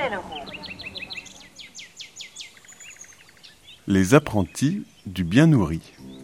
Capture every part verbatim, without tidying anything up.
Châtellerault. Les apprentis du bien nourri.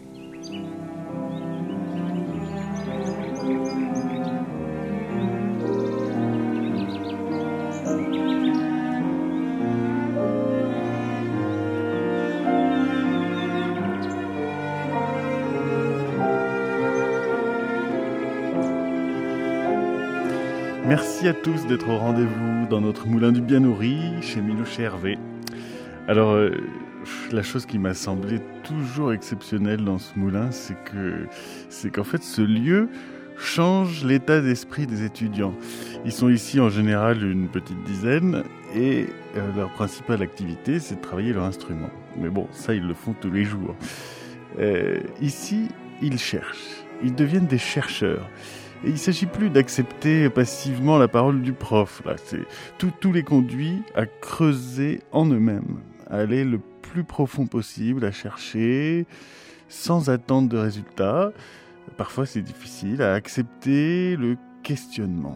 Merci à tous d'être au rendez-vous dans notre moulin du bien nourri chez Miloche et Hervé. Alors, euh, la chose qui m'a semblé toujours exceptionnelle dans ce moulin, c'est que, c'est qu'en fait, ce lieu change l'état d'esprit des étudiants. Ils sont ici en général une petite dizaine et euh, leur principale activité, c'est de travailler leur instrument. Mais bon, ça, ils le font tous les jours. Euh, ici, ils cherchent. Ils deviennent des chercheurs. Et il ne s'agit plus d'accepter passivement la parole du prof. Là, c'est, tout, tout les conduit à creuser en eux-mêmes, à aller le plus profond possible, à chercher, sans attendre de résultats. Parfois, c'est difficile, à accepter le questionnement.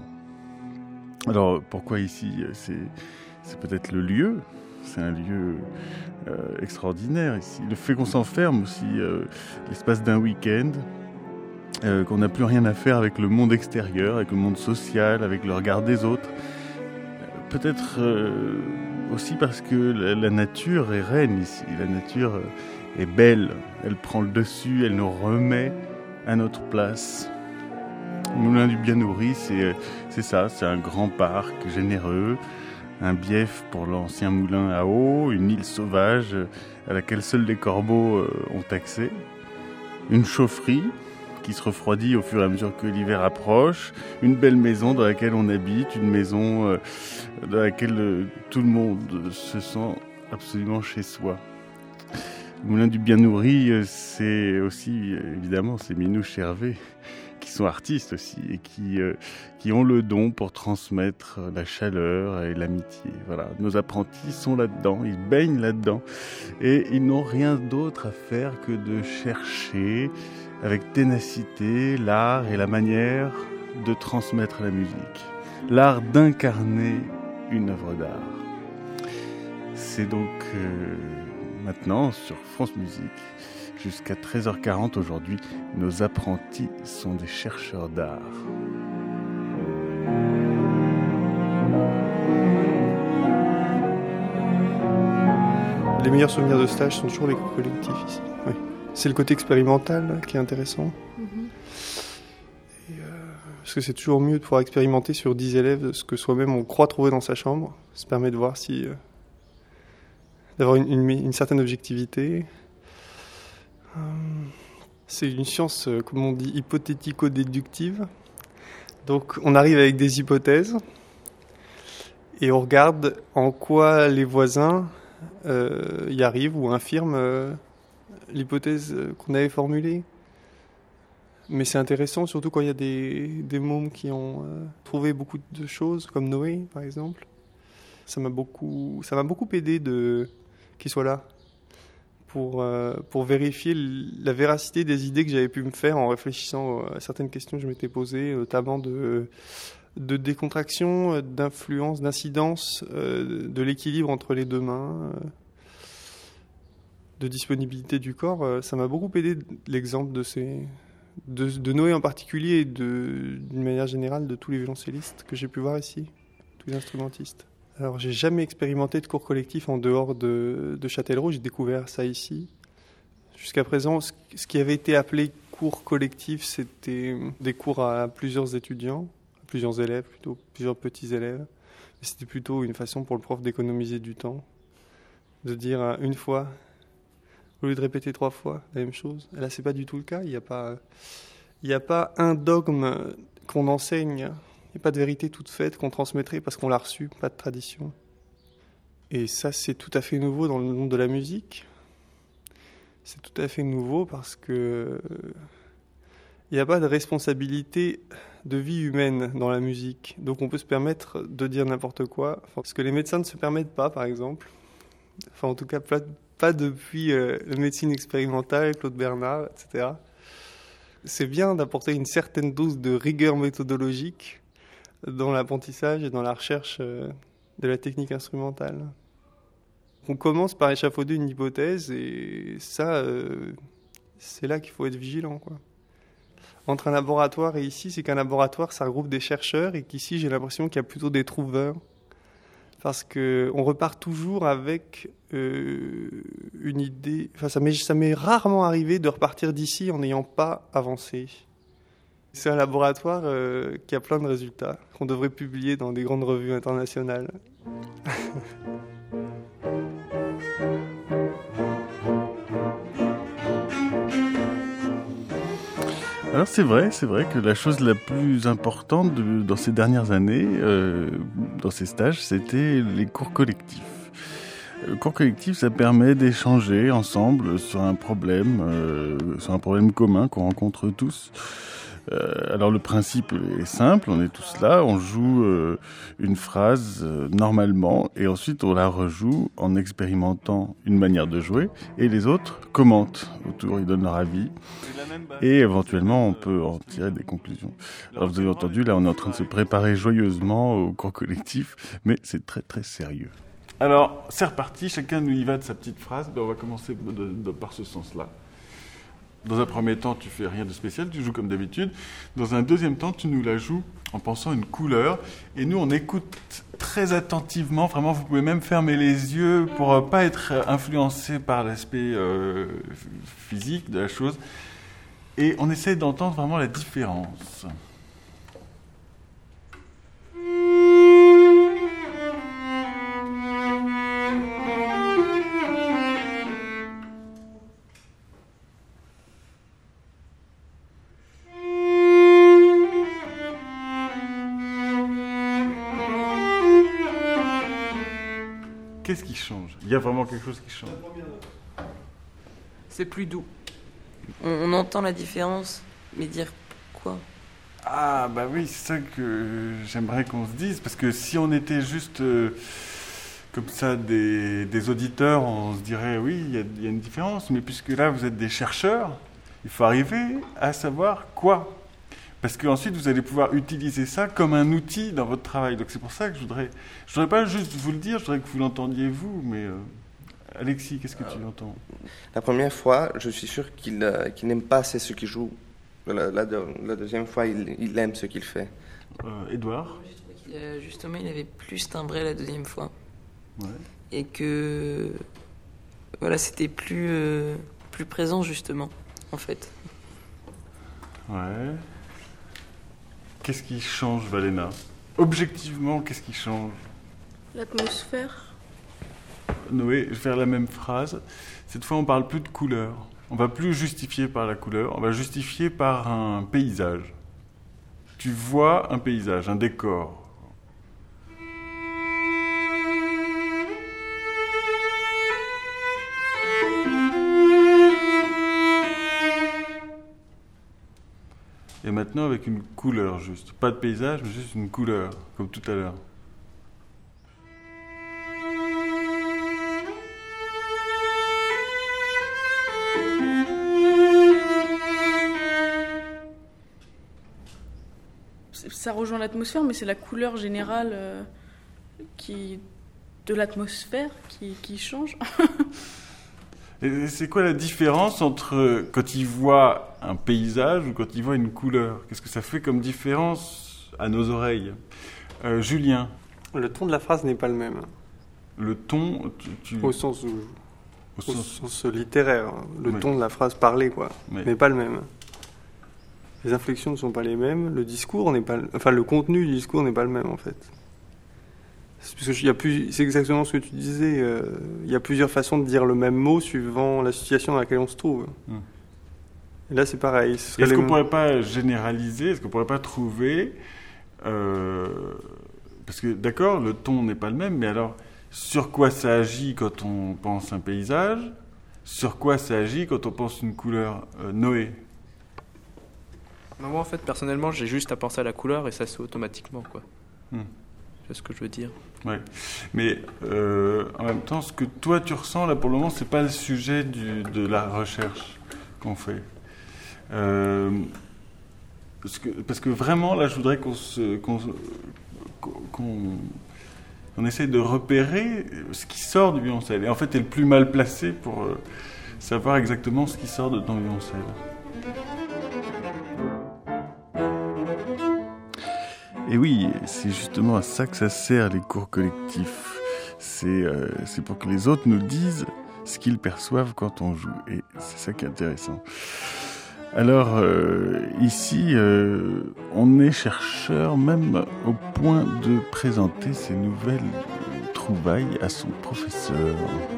Alors, pourquoi ici ? C'est, c'est peut-être le lieu. C'est un lieu euh, extraordinaire ici. Le fait qu'on s'enferme aussi, euh, l'espace d'un week-end, Euh, qu'on n'a plus rien à faire avec le monde extérieur, avec le monde social, avec le regard des autres. Euh, peut-être euh, aussi parce que la, la nature est reine ici. La nature euh, est belle, elle prend le dessus, elle nous remet à notre place. Le moulin du bien nourri, c'est, c'est ça, c'est un grand parc généreux, un bief pour l'ancien moulin à eau, une île sauvage à laquelle seuls les corbeaux euh, ont accès, une chaufferie qui se refroidit au fur et à mesure que l'hiver approche, une belle maison dans laquelle on habite, une maison euh, dans laquelle euh, tout le monde se sent absolument chez soi. Le moulin du bien nourri, euh, c'est aussi, euh, évidemment, c'est Minouche et Hervé, qui sont artistes aussi, et qui, euh, qui ont le don pour transmettre la chaleur et l'amitié. Voilà, nos apprentis sont là-dedans, ils baignent là-dedans, et ils n'ont rien d'autre à faire que de chercher avec ténacité l'art et la manière de transmettre la musique, l'art d'incarner une œuvre d'art. C'est donc euh, maintenant sur France Musique, jusqu'à treize heures quarante aujourd'hui, nos apprentis sont des chercheurs d'art. Les meilleurs souvenirs de stage sont toujours les cours collectifs ici. Oui. C'est le côté expérimental qui est intéressant. Mm-hmm. Et euh, parce que c'est toujours mieux de pouvoir expérimenter sur dix élèves ce que soi-même on croit trouver dans sa chambre. Ça permet de voir si... Euh, d'avoir une, une, une certaine objectivité. Euh, c'est une science, euh, comme on dit, hypothético-déductive. Donc on arrive avec des hypothèses et on regarde en quoi les voisins euh, y arrivent ou infirment euh, l'hypothèse qu'on avait formulée. Mais c'est intéressant, surtout quand il y a des, des mômes qui ont euh, trouvé beaucoup de choses, comme Noé, par exemple. Ça m'a beaucoup, ça m'a beaucoup aidé de, qu'il soit là pour, euh, pour vérifier la véracité des idées que j'avais pu me faire en réfléchissant à certaines questions que je m'étais posées, notamment de, de décontraction, d'influence, d'incidence, euh, de l'équilibre entre les deux mains, euh, de disponibilité du corps. Ça m'a beaucoup aidé, l'exemple de, ces, de, de Noé en particulier et de, d'une manière générale de tous les violoncellistes que j'ai pu voir ici, tous les instrumentistes. Alors, j'ai jamais expérimenté de cours collectif en dehors de, de Châtellerault. J'ai découvert ça ici. Jusqu'à présent, ce, ce qui avait été appelé cours collectif, c'était des cours à plusieurs étudiants, à plusieurs élèves, plutôt plusieurs petits élèves. Et c'était plutôt une façon pour le prof d'économiser du temps, de dire une fois, au lieu de répéter trois fois la même chose. Et là, c'est pas du tout le cas. Il n'y a pas, il n'y a pas un dogme qu'on enseigne. Il n'y a pas de vérité toute faite qu'on transmettrait parce qu'on l'a reçue, pas de tradition. Et ça, c'est tout à fait nouveau dans le monde de la musique. C'est tout à fait nouveau parce que il n'y a pas de responsabilité de vie humaine dans la musique. Donc on peut se permettre de dire n'importe quoi. Enfin, ce que les médecins ne se permettent pas, par exemple. Enfin, en tout cas, pas, pas depuis euh, la médecine expérimentale, Claude Bernard, et cetera. C'est bien d'apporter une certaine dose de rigueur méthodologique dans l'apprentissage et dans la recherche euh, de la technique instrumentale. On commence par échafauder une hypothèse et ça, euh, c'est là qu'il faut être vigilant, quoi. Entre un laboratoire et ici, c'est qu'un laboratoire, ça regroupe des chercheurs et qu'ici, j'ai l'impression qu'il y a plutôt des trouveurs. Parce qu'on repart toujours avec euh, une idée... Enfin, ça m'est, ça m'est rarement arrivé de repartir d'ici en n'ayant pas avancé. C'est un laboratoire euh, qui a plein de résultats, qu'on devrait publier dans des grandes revues internationales. Alors c'est vrai, c'est vrai que la chose la plus importante de, dans ces dernières années, euh, dans ces stages, c'était les cours collectifs. Le cours collectif, ça permet d'échanger ensemble sur un problème, euh, sur un problème commun qu'on rencontre tous. Euh, alors le principe est simple, on est tous là, on joue euh, une phrase euh, normalement et ensuite on la rejoue en expérimentant une manière de jouer et les autres commentent autour, ils donnent leur avis et éventuellement on peut en tirer des conclusions. Alors vous avez entendu, là on est en train de se préparer joyeusement au cours collectif, mais c'est très très sérieux. Alors c'est reparti, chacun nous y va de sa petite phrase, ben, on va commencer de, de, par ce sens-là. Dans un premier temps, tu fais rien de spécial, tu joues comme d'habitude. Dans un deuxième temps, tu nous la joues en pensant une couleur. Et nous, on écoute très attentivement. Vraiment, vous pouvez même fermer les yeux pour ne pas être influencé par l'aspect euh, physique de la chose. Et on essaie d'entendre vraiment la différence. Qu'est-ce qui change ? Il y a vraiment quelque chose qui change. C'est plus doux. On, on entend la différence, mais dire quoi ? Ah bah oui, c'est ça que j'aimerais qu'on se dise, parce que si on était juste euh, comme ça des, des auditeurs, on se dirait oui, il y, y a une différence, mais puisque là vous êtes des chercheurs, il faut arriver à savoir quoi. Parce qu'ensuite, vous allez pouvoir utiliser ça comme un outil dans votre travail. Donc c'est pour ça que je voudrais... Je voudrais pas juste vous le dire, je voudrais que vous l'entendiez vous, mais... Euh, Alexis, qu'est-ce que tu entends ? La première fois, je suis sûr qu'il, euh, qu'il n'aime pas c'est ce qu'il joue. La, la, la deuxième fois, il, il aime ce qu'il fait. Euh, Édouard ? euh, Justement, il avait plus timbré la deuxième fois. Ouais. Et que... Voilà, c'était plus, euh, plus présent, justement, en fait. Ouais... Qu'est-ce qui change, Valena ? Objectivement, qu'est-ce qui change ? L'atmosphère. Noé, je vais faire la même phrase. Cette fois, on ne parle plus de couleur. On ne va plus justifier par la couleur, on va justifier par un paysage. Tu vois un paysage, un décor. Et maintenant avec une couleur juste. Pas de paysage, mais juste une couleur, comme tout à l'heure. Ça rejoint l'atmosphère, mais c'est la couleur générale euh, qui, de l'atmosphère qui, qui change. Et c'est quoi la différence entre quand il voit un paysage ou quand il voit une couleur ? Qu'est-ce que ça fait comme différence à nos oreilles ? euh, Julien ? Le ton de la phrase n'est pas le même. Le ton, tu... tu... Au sens, où, au au sens... sens littéraire. Le oui. ton de la phrase parlée, quoi, oui. n'est pas le même. Les inflexions ne sont pas les mêmes. Le discours n'est pas, enfin le contenu du discours n'est pas le même en fait. C'est, parce que il y a plus, c'est exactement ce que tu disais. Euh, il y a plusieurs façons de dire le même mot suivant la situation dans laquelle on se trouve. Hum. Et là c'est pareil. Ce Est-ce qu'on ne mêmes... pourrait pas généraliser ? Est-ce qu'on ne pourrait pas trouver euh, parce que d'accord, le ton n'est pas le même, mais alors sur quoi ça agit quand on pense un paysage ? Sur quoi ça agit quand on pense une couleur ? euh, Noé ? Moi, en fait, personnellement, j'ai juste à penser à la couleur et ça se fait automatiquement, quoi. Hmm. C'est ce que je veux dire. Ouais. Mais euh, en même temps, ce que toi tu ressens là pour le moment, c'est pas le sujet du, de la recherche qu'on fait. Euh, parce que, parce que vraiment, là, je voudrais qu'on se, qu'on, qu'on, on essaye de repérer ce qui sort du violoncelle. Et en fait, tu es le plus mal placé pour euh, savoir exactement ce qui sort de ton violoncelle. Et oui, c'est justement à ça que ça sert, les cours collectifs. C'est, euh, c'est pour que les autres nous disent ce qu'ils perçoivent quand on joue. Et c'est ça qui est intéressant. Alors, euh, ici, euh, on est chercheur même au point de présenter ses nouvelles trouvailles à son professeur.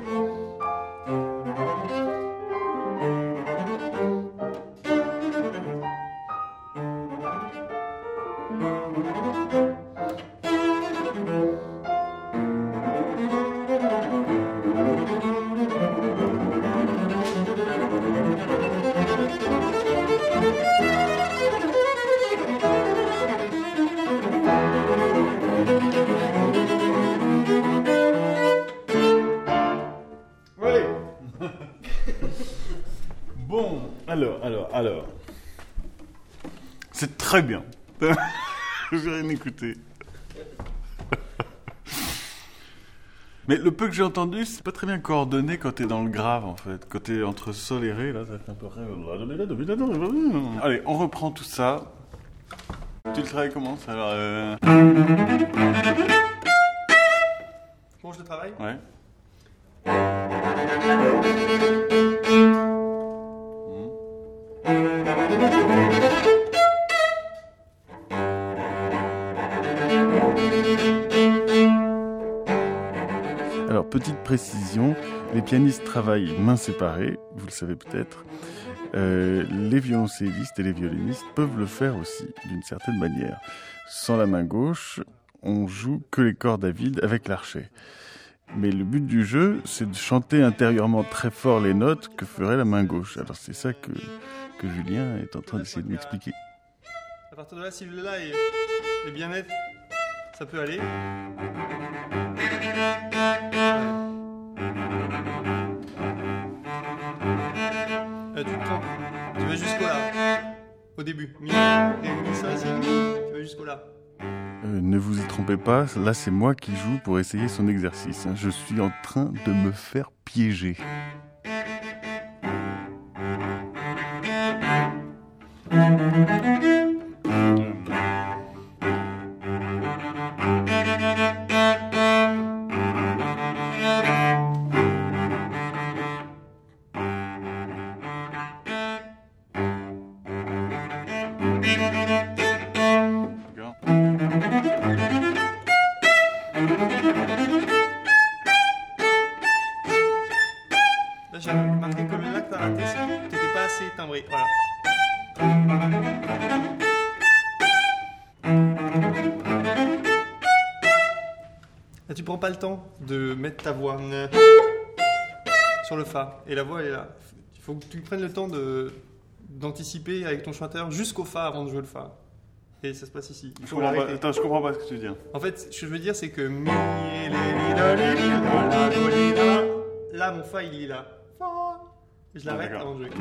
Bon, alors, alors, alors. C'est très bien. J'ai rien écouté. Mais le peu que j'ai entendu, c'est pas très bien coordonné quand t'es dans le grave, en fait. Quand t'es entre sol et ré, là, ça fait un peu... Allez, on reprend tout ça. Tu le travailles comment, ça, alors euh... Bon, je le travaille. Ouais. Alors, petite précision, les pianistes travaillent mains séparées, vous le savez peut-être. Euh, les violoncellistes et les violonistes peuvent le faire aussi, d'une certaine manière. Sans la main gauche, on joue que les cordes à vide avec l'archet. Mais le but du jeu, c'est de chanter intérieurement très fort les notes que ferait la main gauche. Alors c'est ça que, que Julien est en train d'essayer de m'expliquer. À partir de là, si le là est, est bien net, ça peut aller. Là, tu prends, tu vas jusqu'au là, au début. Mi, ré, mi, ça, si, mi, tu vas jusqu'au là. Euh, ne vous y trompez pas, là c'est moi qui joue pour essayer son exercice. Hein. Je suis en train de me faire piéger. Là, j'ai remarqué que le là que t'as raté, c'est que t'étais pas assez timbré. Voilà. Là, tu prends pas le temps de mettre ta voix sur le fa. Et la voix, elle est là. Il faut que tu prennes le temps de, d'anticiper avec ton chanteur jusqu'au fa avant de jouer le fa. Et ça se passe ici. Il Je faut comprends pas. l'arrêter. Attends, je comprends pas ce que tu veux dire. En fait, ce que je veux dire, c'est que mi, lé, li, la, li, li, la, la, do, li, la. Là, mon fa, il est là. Fa. Et je l'arrête D'accord. avant de jouer.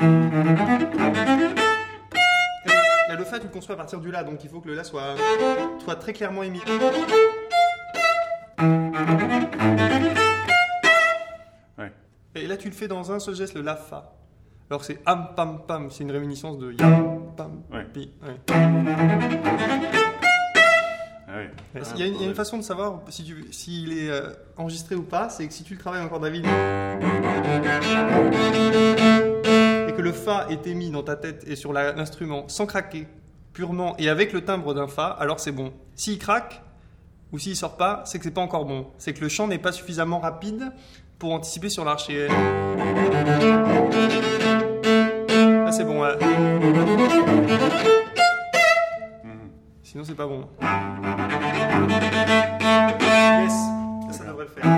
Et le fa, tu le construis à partir du la, donc il faut que le la soit, soit très clairement émis. Ouais. Et là, tu le fais dans un seul geste, le la fa. Alors que c'est am pam pam, c'est une réminiscence de yam pam Ouais. pi. Ouais. Ah oui. Il y, a une, il y a une façon de savoir si tu, s'il est euh, enregistré ou pas, c'est que si tu le travailles encore David et que le fa est émis dans ta tête et sur la, l'instrument sans craquer, purement et avec le timbre d'un fa, alors c'est bon. S'il craque ou s'il sort pas, c'est que c'est pas encore bon. C'est que le chant n'est pas suffisamment rapide pour anticiper sur l'archet. Là c'est bon. Là. Sinon c'est pas bon. Yes, ça, ça devrait le faire.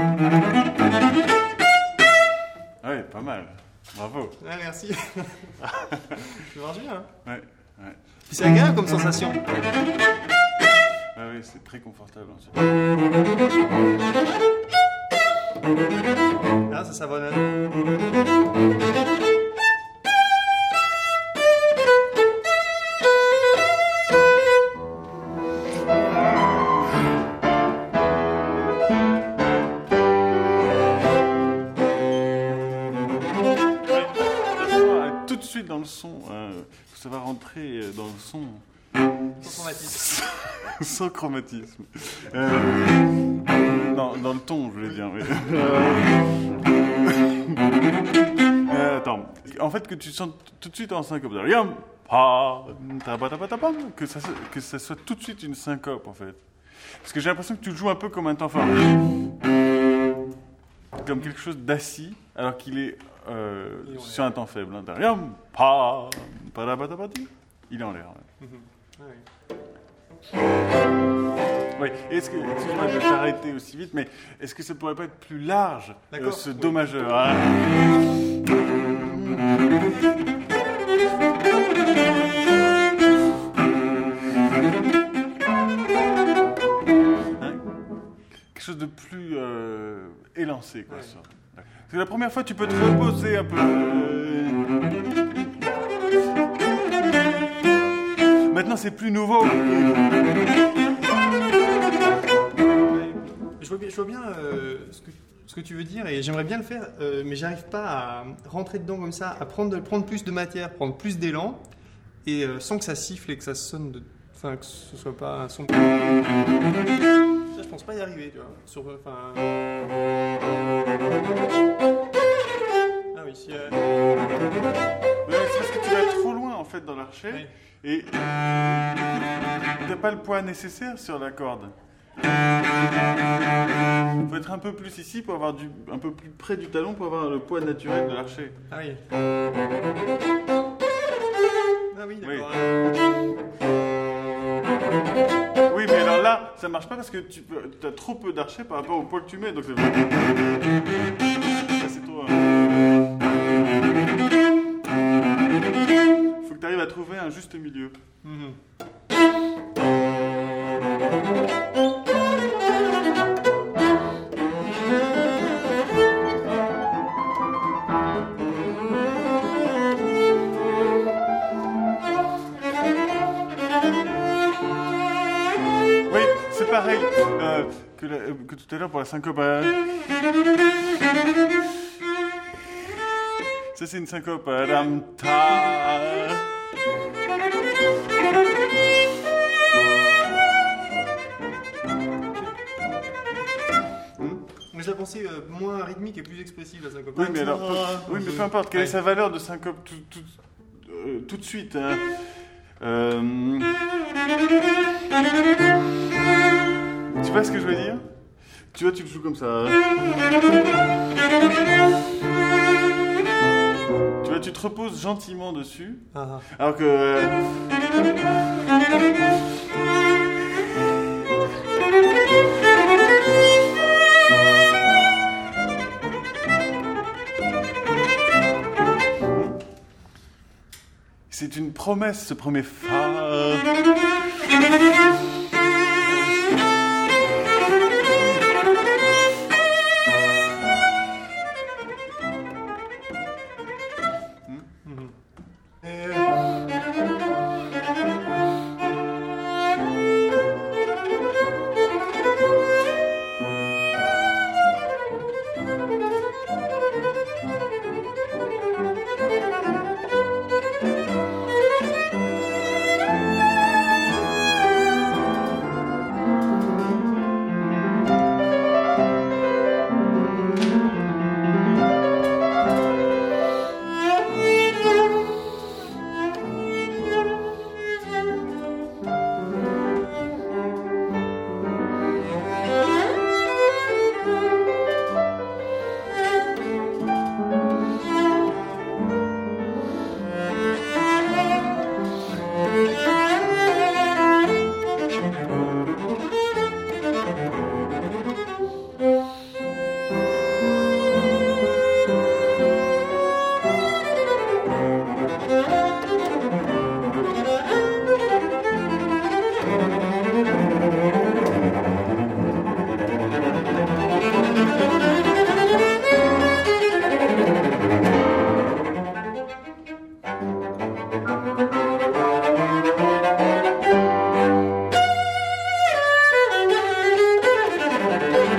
Ouais, pas mal. Bravo. Ouais, merci. Ça marche bien. Hein. Ouais, ouais. Puis c'est agréable comme sensation. Ah oui, c'est très confortable ensuite. Ah, ça savonne. de suite dans le son. Euh, ça va rentrer dans le son. Sans chromatisme. Sans chromatisme. Euh, non, dans le ton, je voulais dire. Mais... euh, attends. En fait, que tu sens tout de suite en syncope. Que ça, que ça soit tout de suite une syncope, en fait. Parce que j'ai l'impression que tu le joues un peu comme un temps fort. Comme quelque chose d'assis, alors qu'il est euh, sur un temps faible. Hein. Il est en l'air. Ouais. Ah oui. Oui, est-ce que, excuse-moi de t'arrêter aussi vite, mais est-ce que ça pourrait pas être plus large, euh, ce do majeur, hein? Hein? Quelque chose de plus euh, élancé, quoi. Ouais. Ça. Parce que la première fois, tu peux te reposer un peu. Euh... Maintenant, c'est plus nouveau. Je vois bien, je vois bien euh, ce, que, ce que tu veux dire et j'aimerais bien le faire, euh, mais j'arrive pas à rentrer dedans comme ça, à prendre, prendre plus de matière, prendre plus d'élan et euh, sans que ça siffle et que ça sonne, de, enfin que ce soit pas un son. Ça, je pense pas y arriver, tu vois. Sur, enfin. Ah oui, si. Euh... Ouais, c'est parce que tu vas trop loin en fait dans l'archet. Oui. Et t'as pas le poids nécessaire sur la corde. Il faut être un peu plus ici pour avoir du, un peu plus près du talon pour avoir le poids naturel de l'archet. Ah oui. Ah oui, d'accord. Oui. Oui, mais alors là, ça marche pas parce que tu as trop peu d'archet par rapport au poids que tu mets. Donc c'est, ça, c'est trop. Hein. Faut que tu arrives à trouver un juste milieu. Mm-hmm. Oui, c'est pareil euh, que, la, que tout à l'heure pour la syncope. Ça, c'est une syncope. Mais j'ai pensé euh, moins rythmique et plus expressive la syncope. Oui, mais alors, peu, oui, mais peu importe. Quelle est sa valeur de syncope tout, tout, euh, tout de suite hein. euh... Tu vois ce que je veux dire? Tu vois, tu le joues comme ça. Tu vois, tu te reposes gentiment dessus. Ah. Alors que... Euh... C'est une promesse, ce premier fa.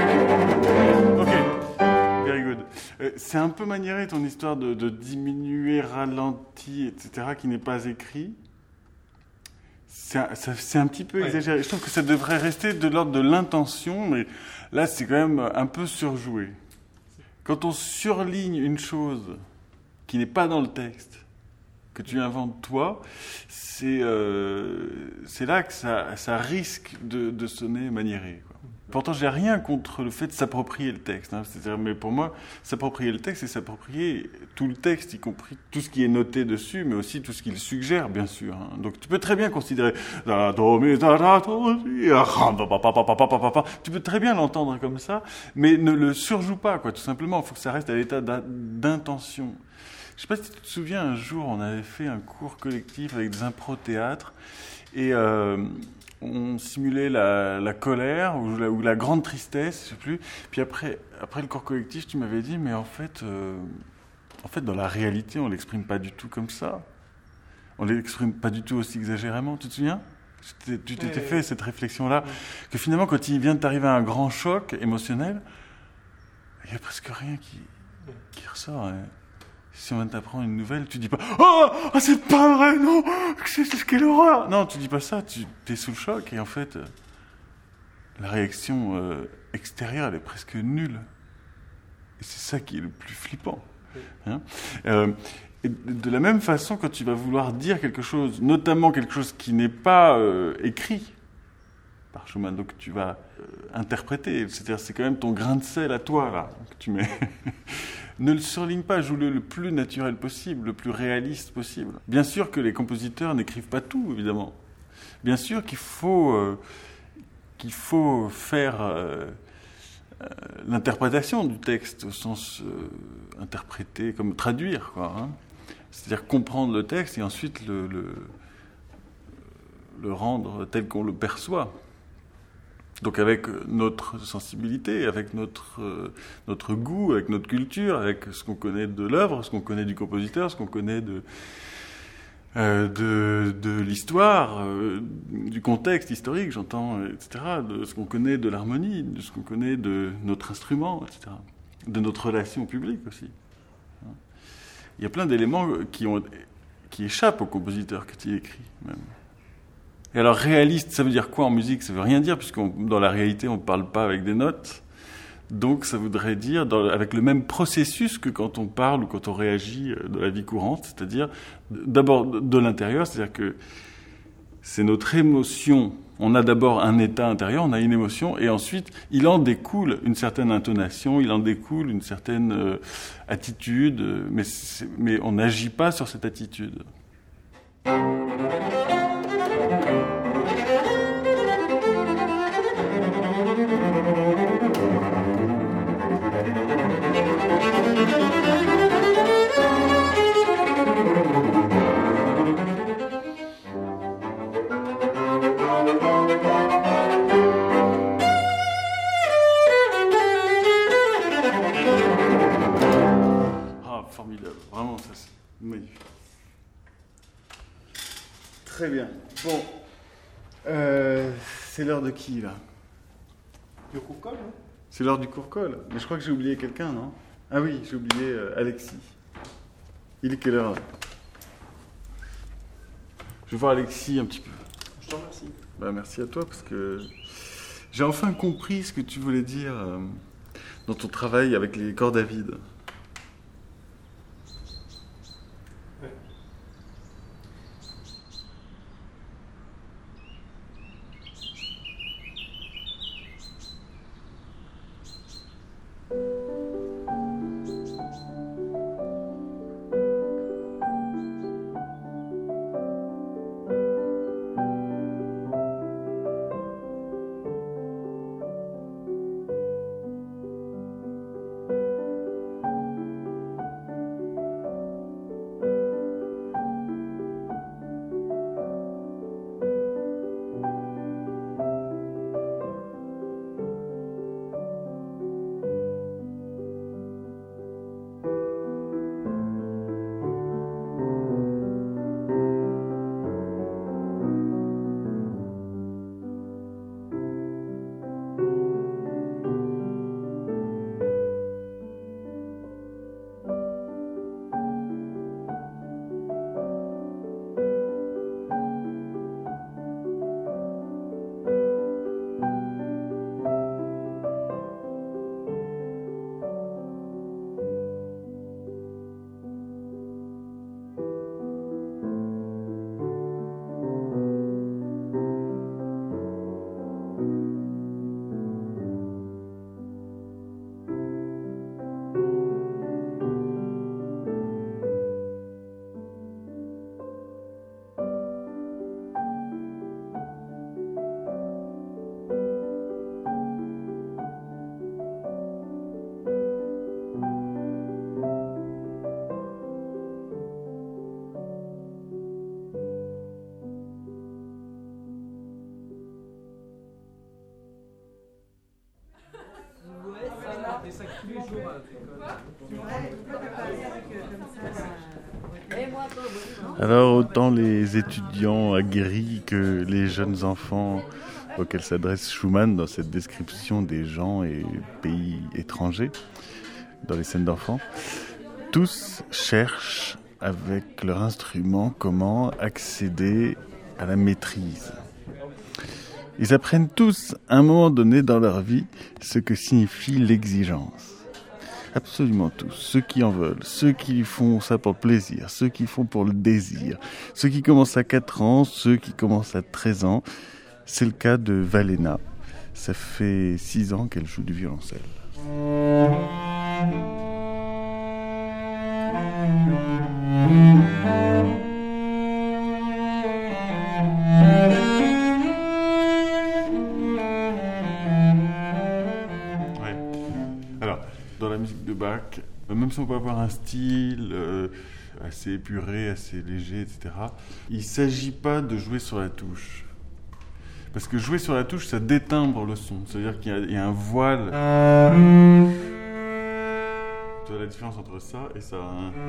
C'est un peu maniéré ton histoire de, de diminuer muet, ralenti, et cetera, qui n'est pas écrit, c'est un, ça, c'est un petit peu Ouais. exagéré. Je trouve que ça devrait rester de l'ordre de l'intention, mais là, c'est quand même un peu surjoué. Quand on surligne une chose qui n'est pas dans le texte, que tu inventes toi, c'est, euh, c'est là que ça, ça risque de, de sonner maniéré, quoi. Pourtant, j'ai rien contre le fait de s'approprier le texte, hein. C'est-à-dire, mais pour moi, s'approprier le texte, c'est s'approprier tout le texte, y compris tout ce qui est noté dessus, mais aussi tout ce qu'il suggère, bien sûr, hein. Donc, tu peux très bien considérer... Tu peux très bien l'entendre comme ça, mais ne le surjoue pas, quoi, tout simplement. Il faut que ça reste à l'état d'intention. Je ne sais pas si tu te souviens, un jour, on avait fait un cours collectif avec des impro-théâtres, et... Euh, on simulait la, la colère ou la, ou la grande tristesse, je sais plus. Puis après, après le cours collectif, tu m'avais dit, mais en fait, euh, en fait, dans la réalité, on l'exprime pas du tout comme ça. On l'exprime pas du tout aussi exagérément. Tu te souviens ? Tu t'étais, tu t'étais ouais, fait ouais. cette réflexion-là, Ouais. que finalement, quand il vient de t'arriver un grand choc émotionnel, il y a presque rien qui, qui ressort, hein. Si on vient de t'apprendre une nouvelle, tu dis pas « Oh, oh c'est pas vrai, non, c'est, c'est, quelle horreur !» Non, tu dis pas ça, tu es sous le choc et en fait, euh, la réaction euh, extérieure, elle est presque nulle. Et c'est ça qui est le plus flippant. Hein, euh, et de la même façon, quand tu vas vouloir dire quelque chose, notamment quelque chose qui n'est pas euh, écrit par Schumann, donc tu vas euh, interpréter, c'est-à-dire c'est quand même ton grain de sel à toi, là, que tu mets... Ne le surligne pas, joue-le le plus naturel possible, le plus réaliste possible. Bien sûr que les compositeurs n'écrivent pas tout, évidemment. Bien sûr qu'il faut, euh, qu'il faut faire euh, euh, l'interprétation du texte, au sens euh, interpréter, comme traduire, quoi, hein. C'est-à-dire comprendre le texte et ensuite le, le, le rendre tel qu'on le perçoit. Donc avec notre sensibilité, avec notre, euh, notre goût, avec notre culture, avec ce qu'on connaît de l'œuvre, ce qu'on connaît du compositeur, ce qu'on connaît de, euh, de, de l'histoire, euh, du contexte historique, j'entends, et cetera, de ce qu'on connaît de l'harmonie, de ce qu'on connaît de notre instrument, et cetera, de notre relation au public aussi. Il y a plein d'éléments qui, ont, qui échappent au compositeur quand il écrit, même. Et alors, réaliste, ça veut dire quoi en musique ? Ça veut rien dire, puisque dans la réalité, on ne parle pas avec des notes. Donc, ça voudrait dire, dans, avec le même processus que quand on parle ou quand on réagit de la vie courante, c'est-à-dire, d'abord de l'intérieur, c'est-à-dire que c'est notre émotion. On a d'abord un état intérieur, on a une émotion, et ensuite, il en découle une certaine intonation, il en découle une certaine euh, attitude, mais, c'est, mais on n'agit pas sur cette attitude. Ah, formidable, vraiment, ça c'est magnifique. Très bien. Bon, euh, c'est l'heure de qui, là ? Le cours-col, non ? C'est l'heure du cours-col. Mais je crois que j'ai oublié quelqu'un, non ? Ah oui, j'ai oublié euh, Alexis. Il est quelle heure, là ? Je vais voir Alexis un petit peu. Je te remercie. Bah, merci à toi, parce que j'ai enfin compris ce que tu voulais dire euh, dans ton travail avec les cordes à vide. Alors, autant les étudiants aguerris que les jeunes enfants auxquels s'adresse Schumann dans cette description des gens et pays étrangers, dans les scènes d'enfants, tous cherchent avec leur instrument comment accéder à la maîtrise. Ils apprennent tous, à un moment donné dans leur vie, ce que signifie l'exigence. Absolument tous. Ceux qui en veulent, ceux qui font ça pour le plaisir, ceux qui font pour le désir, ceux qui commencent à quatre ans, ceux qui commencent à treize ans. C'est le cas de Valena. Ça fait six ans qu'elle joue du violoncelle. Ouais. Alors, dans la musique de Bach, même si on peut avoir un style euh, assez épuré, assez léger, et cetera, il ne s'agit pas de jouer sur la touche. Parce que jouer sur la touche, ça détimbre le son. C'est-à-dire qu'il y a, il y a un voile. Tu vois la différence entre ça et ça.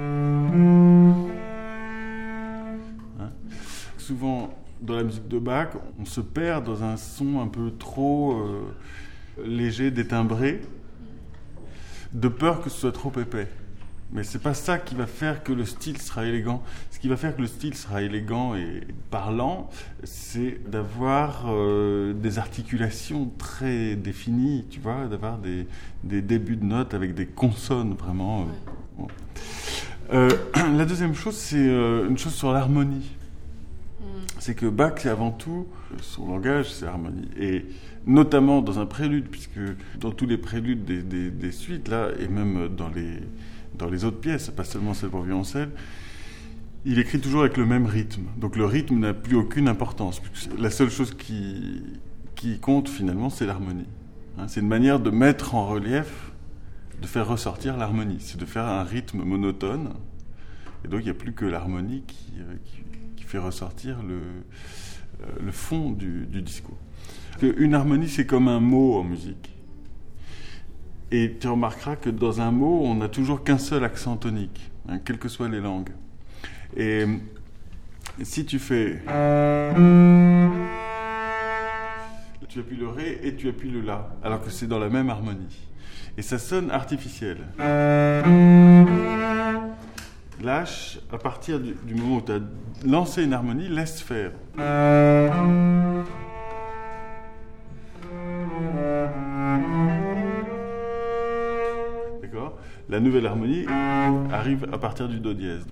Hein? Souvent, dans la musique de Bach, on se perd dans un son un peu trop euh, léger, détimbré, de peur que ce soit trop épais. Mais c'est pas ça qui va faire que le style sera élégant. Ce qui va faire que le style sera élégant et parlant, c'est d'avoir euh, des articulations très définies, tu vois, d'avoir des, des débuts de notes avec des consonnes vraiment. Euh, bon. euh, la deuxième chose, c'est euh, une chose sur l'harmonie. Mm. C'est que Bach, c'est avant tout, son langage, c'est l'harmonie. Et notamment dans un prélude, puisque dans tous les préludes des, des, des suites, là, et même dans les... dans les autres pièces, pas seulement celle pour violoncelle, il écrit toujours avec le même rythme. Donc le rythme n'a plus aucune importance. La seule chose qui, qui compte finalement, c'est l'harmonie. Hein, c'est une manière de mettre en relief, de faire ressortir l'harmonie. C'est de faire un rythme monotone. Et donc il n'y a plus que l'harmonie qui, qui, qui fait ressortir le, le fond du, du discours. Une harmonie, c'est comme un mot en musique. Et tu remarqueras que dans un mot, on n'a toujours qu'un seul accent tonique, hein, quelles que soient les langues. Et si tu fais... Tu appuies le ré et tu appuies le la, alors que c'est dans la même harmonie. Et ça sonne artificiel. Lâche, à partir du, du moment où tu as lancé une harmonie, laisse faire. La nouvelle harmonie arrive à partir du do dièse.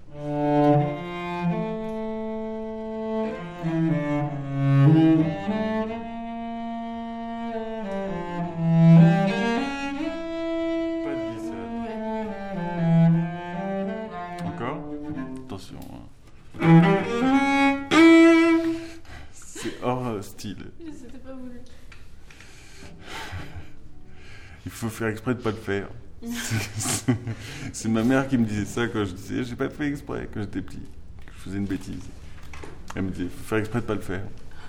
Pas de glissade. Encore ? Attention. Hein. C'est hors style. C'était pas voulu. Il faut faire exprès de ne pas le faire. C'est, c'est ma mère qui me disait ça quand je disais j'ai pas fait exprès quand j'étais petit, que je faisais une bêtise. Elle me disait faut faire exprès de pas le faire.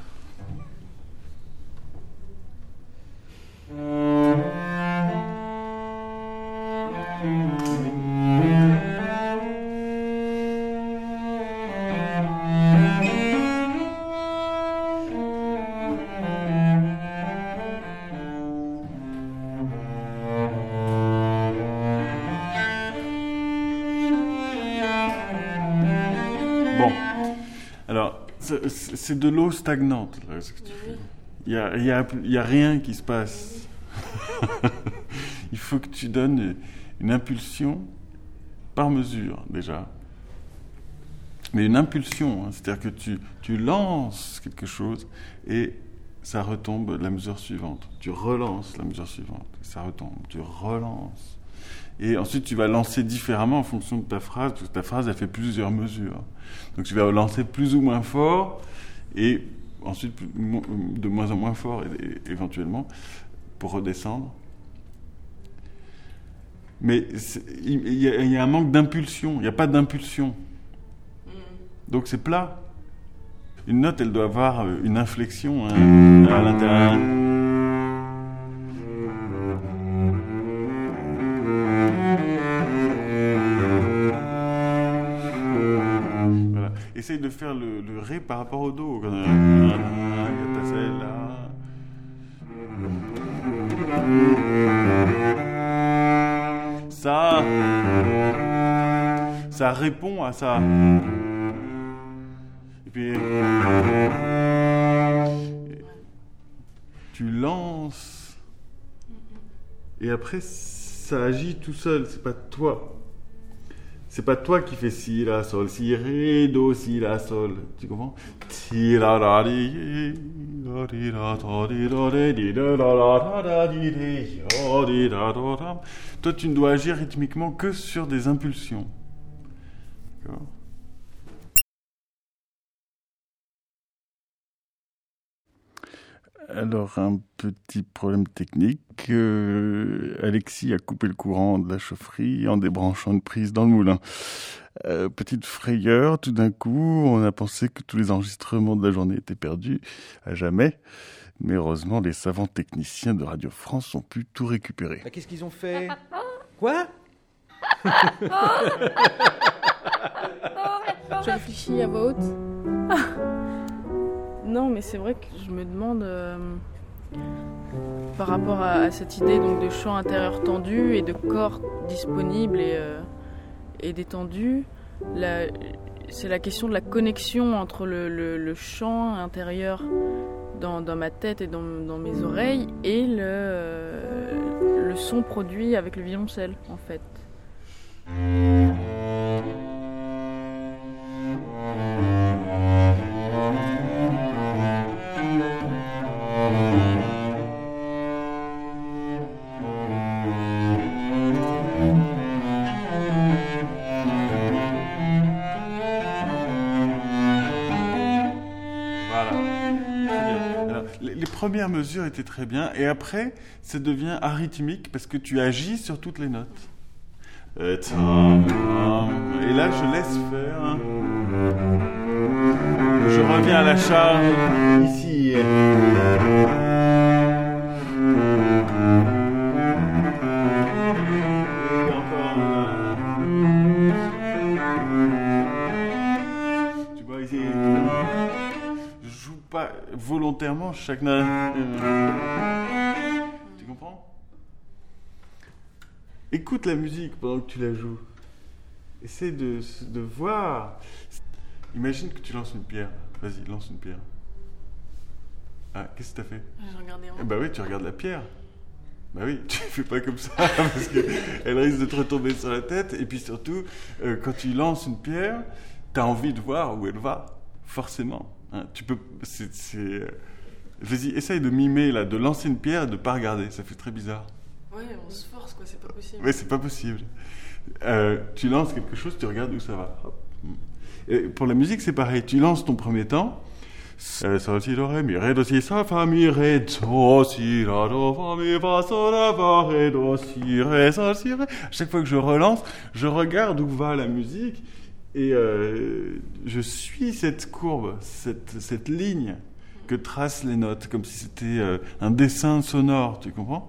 C'est de l'eau stagnante, là, ce que tu fais. Il n'y a, y a, y a rien qui se passe. Il faut que tu donnes une impulsion par mesure, déjà. Mais une impulsion, hein, c'est-à-dire que tu, tu lances quelque chose et ça retombe la mesure suivante. Tu relances la mesure suivante, et ça retombe. Tu relances. Et ensuite, tu vas lancer différemment en fonction de ta phrase, parce que ta phrase, elle fait plusieurs mesures. Donc, tu vas lancer plus ou moins fort, et ensuite de moins en moins fort, et, et, éventuellement, pour redescendre. Mais il y, y a un manque d'impulsion, il n'y a pas d'impulsion. Donc, c'est plat. Une note, elle doit avoir une inflexion hein, à l'intérieur. Voilà. Essaye de faire le, le ré par rapport au do. Il y a ta celle-là. Ça, ça répond à ça. Et puis, tu lances. Et après, ça agit tout seul. C'est pas toi. C'est pas toi qui fais si, la, sol, si, ré, do, si, la, sol. Tu comprends? Si, la, la, di, la, di, la, ta, di, la, di, di, la, la, la, di, di, ya, di, la, la, la. Toi, tu ne dois agir rythmiquement que sur des impulsions. D'accord? Alors, un petit problème technique. Euh, Alexis a coupé le courant de la chaufferie en débranchant une prise dans le moulin. Euh, petite frayeur, tout d'un coup, on a pensé que tous les enregistrements de la journée étaient perdus à jamais. Mais heureusement, les savants techniciens de Radio France ont pu tout récupérer. Bah, qu'est-ce qu'ils ont fait? Quoi? Je réfléchis à voix haute. Non, mais c'est vrai que je me demande, euh, par rapport à, à cette idée donc, de chant intérieur tendu et de corps disponible et, euh, et détendu, la, c'est la question de la connexion entre le, le, le chant intérieur dans, dans ma tête et dans, dans mes oreilles et le, euh, le son produit avec le violoncelle, en fait. Les premières mesures étaient très bien, et après, ça devient arythmique parce que tu agis sur toutes les notes. Et là, je laisse faire. Je reviens à la charge ici. Et encore. Tu vois ici. Pas volontairement chaque note. Tu comprends? Écoute la musique pendant que tu la joues. Essaie de, de voir. Imagine que tu lances une pierre. Vas-y, lance une pierre. Ah, qu'est-ce que t'as fait? J'ai regardé en... Eh bah oui, tu regardes la pierre. Bah oui, tu fais pas comme ça parce qu'elle risque de te retomber sur la tête. Et puis surtout, euh, quand tu lances une pierre, t'as envie de voir où elle va, forcément. Hein, tu peux, c'est, c'est... Vas-y, essaye de mimer là, de lancer une pierre et de pas regarder. Ça fait très bizarre. Ouais, on se force quoi, c'est pas possible. Ouais, c'est pas possible. Euh, tu lances quelque chose, tu regardes où ça va. Hop. Et pour la musique, c'est pareil. Tu lances ton premier temps. Sol, si, do, ré, mi, ré, do, si, sol, fa, mi, ré, do, si, la, do, fa, mi, fa, sol, la, fa, ré, do, si, ré, sol, si, ré. À chaque fois que je relance, je regarde où va la musique. Et euh, je suis cette courbe, cette, cette ligne que tracent les notes, comme si c'était euh, un dessin sonore, tu comprends?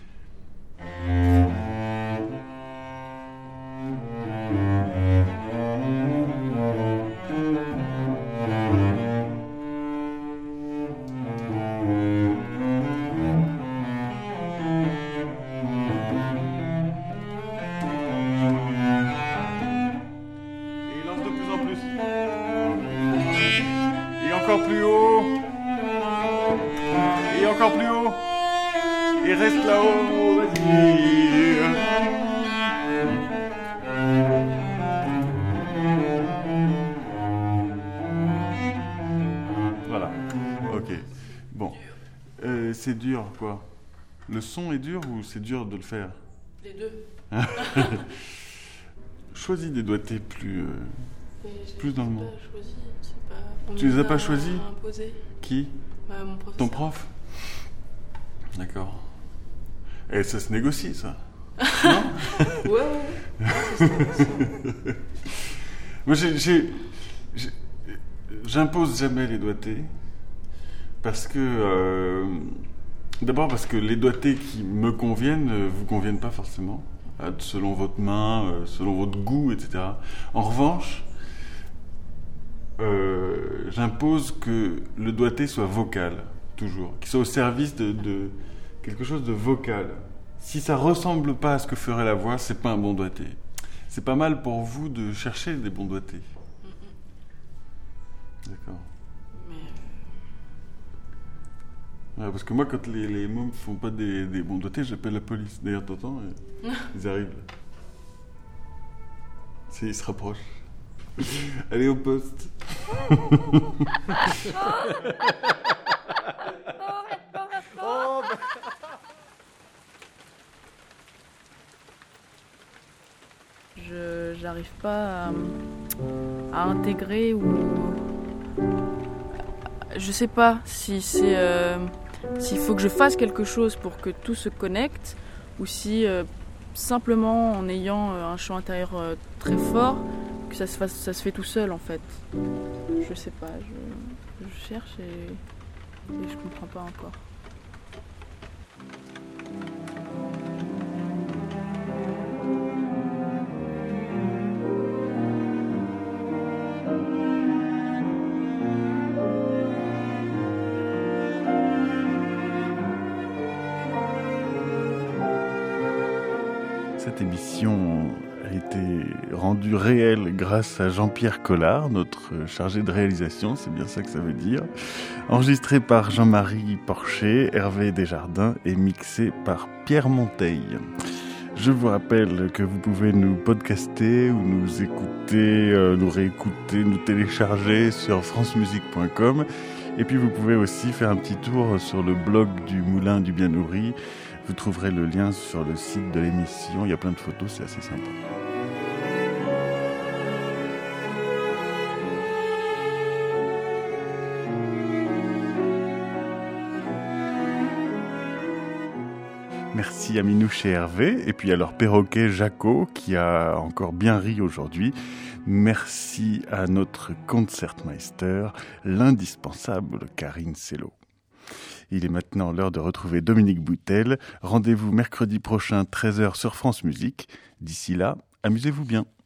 Encore plus haut. Et encore plus haut. Et reste là-haut. Vas-y. Voilà. Ok. Bon. Euh, c'est dur, quoi. Le son est dur ou c'est dur de le faire? Les deux. Choisis des doigtés plus, euh, plus dans le monde. Choisi, pas... Tu les as pas choisis? Imposé. Qui? Bah, mon professeur. Ton prof? D'accord. Et ça se négocie, ça? Non? Ouais, ouais. ouais. Moi, j'ai, j'ai, j'ai, j'impose jamais les doigtés parce que euh, d'abord parce que les doigtés qui me conviennent ne vous conviennent pas forcément, selon votre main, selon votre goût, et cetera. En revanche, euh, j'impose que le doigté soit vocal, toujours, qu'il soit au service de, de quelque chose de vocal. Si ça ressemble pas à ce que ferait la voix, c'est pas un bon doigté. C'est pas mal pour vous de chercher des bons doigtés. D'accord. Ouais, parce que moi, quand les, les mômes font pas des, des bons doigtés, j'appelle la police. D'ailleurs, t'entends, ils arrivent là. C'est, ils se rapprochent. Allez au poste. Je j'arrive pas à, à intégrer ou je sais pas si c'est euh, s'il faut que je fasse quelque chose pour que tout se connecte ou si euh, simplement en ayant un chant intérieur euh, très fort que ça se fasse, ça se fait tout seul en fait. Je sais pas, je, je cherche et, et je comprends pas encore. Cette émission a été rendue réelle grâce à Jean-Pierre Collard, notre chargé de réalisation, c'est bien ça que ça veut dire. Enregistré par Jean-Marie Porcher, Hervé Desjardins et mixé par Pierre Monteil. Je vous rappelle que vous pouvez nous podcaster ou nous écouter, euh, nous réécouter, nous télécharger sur francemusique point com. Et puis vous pouvez aussi faire un petit tour sur le blog du Moulin du Bien Nourri. Vous trouverez le lien sur le site de l'émission. Il y a plein de photos, c'est assez sympa. Merci à Minouche et Hervé, et puis à leur perroquet Jaco qui a encore bien ri aujourd'hui. Merci à notre concertmeister, l'indispensable Karine Sello. Il est maintenant l'heure de retrouver Dominique Boutel. Rendez-vous mercredi prochain, treize heures sur France Musique. D'ici là, amusez-vous bien.